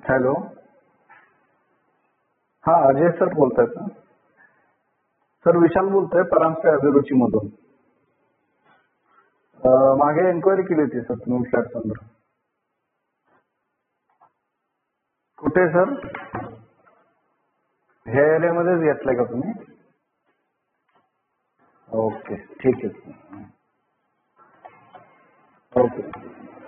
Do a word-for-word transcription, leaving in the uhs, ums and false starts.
Hello. हा Ajay sir बोलतायत ना? सर विशाल बोलतोय परांजपे अभिरुची मधून. मागे एन्क्वायरी केली होती सर तुम्ही फ्लॅट संदर्भात. कुठे सर? ह्या एरियामध्येच घेतलाय का तुम्ही? ओके ठीक आहे. ओके.